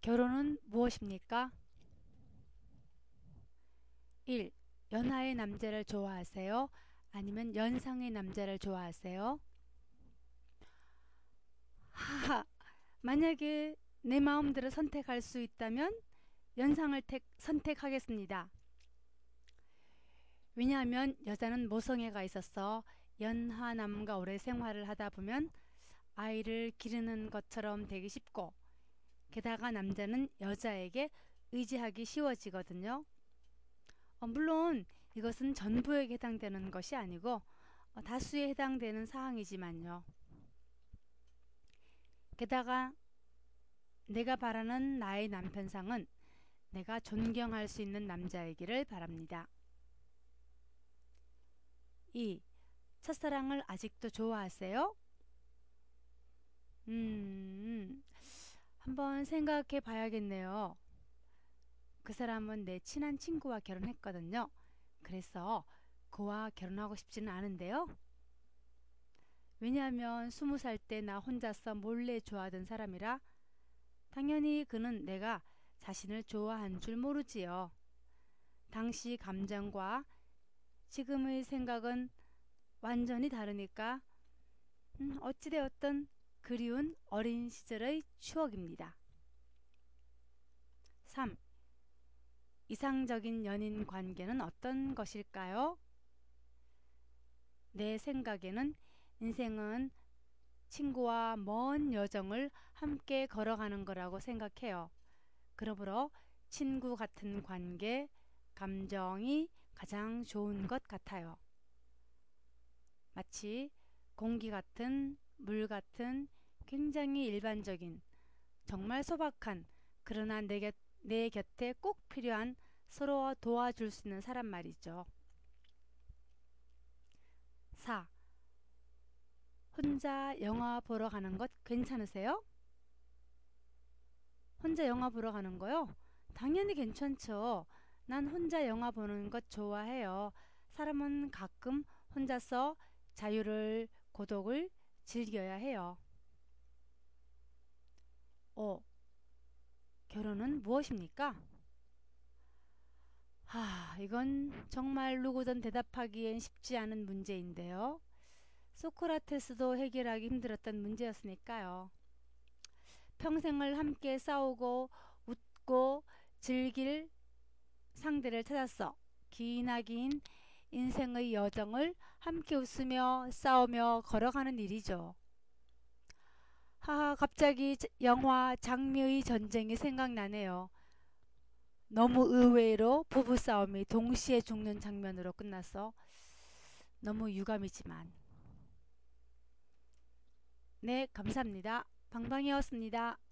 결혼은 무엇입니까? 1. 연하의 남자를 좋아하세요? 아니면 연상의 남자를 좋아하세요? 하하, 만약에 내 마음대로 선택할 수 있다면 연상을 선택하겠습니다. 왜냐하면 여자는 모성애가 있어서 연하남과 오래 생활을 하다 보면 아이를 기르는 것처럼 되기 쉽고, 게다가 남자는 여자에게 의지하기 쉬워지거든요. 물론 이것은 전부에게 해당되는 것이 아니고 다수에 해당되는 사항이지만요. 게다가 내가 바라는 나의 남편상은 내가 존경할 수 있는 남자이기를 바랍니다. 2. 첫사랑을 아직도 좋아하세요? 한번 생각해 봐야겠네요. 그 사람은 내 친한 친구와 결혼했거든요. 그래서 그와 결혼하고 싶지는 않은데요. 왜냐하면 20살 때 나 혼자서 몰래 좋아하던 사람이라 당연히 그는 내가 자신을 좋아한 줄 모르지요. 당시 감정과 지금의 생각은 완전히 다르니까 어찌되었든 그리운 어린 시절의 추억입니다. 3. 이상적인 연인 관계는 어떤 것일까요? 내 생각에는 인생은 친구와 먼 여정을 함께 걸어가는 거라고 생각해요. 그러므로 친구 같은 관계, 감정이 가장 좋은 것 같아요. 마치 공기 같은, 물 같은 굉장히 일반적인, 정말 소박한, 그러나 내 곁에 꼭 필요한, 서로 도와줄 수 있는 사람 말이죠. 4. 혼자 영화 보러 가는 것 괜찮으세요? 혼자 영화 보러 가는 거요? 당연히 괜찮죠. 난 혼자 영화 보는 것 좋아해요. 사람은 가끔 혼자서 자유를, 고독을 즐겨야 해요. 5. 결혼은 무엇입니까? 이건 정말 누구든 대답하기엔 쉽지 않은 문제인데요. 소크라테스도 해결하기 힘들었던 문제였으니까요. 평생을 함께 싸우고 웃고 즐길 상대를 찾았어. 기나긴 인생의 여정을 함께 웃으며 싸우며 걸어가는 일이죠. 갑자기 영화 장미의 전쟁이 생각나네요. 너무 의외로 부부싸움이 동시에 죽는 장면으로 끝나서 너무 유감이지만. 네, 감사합니다. 방방이었습니다.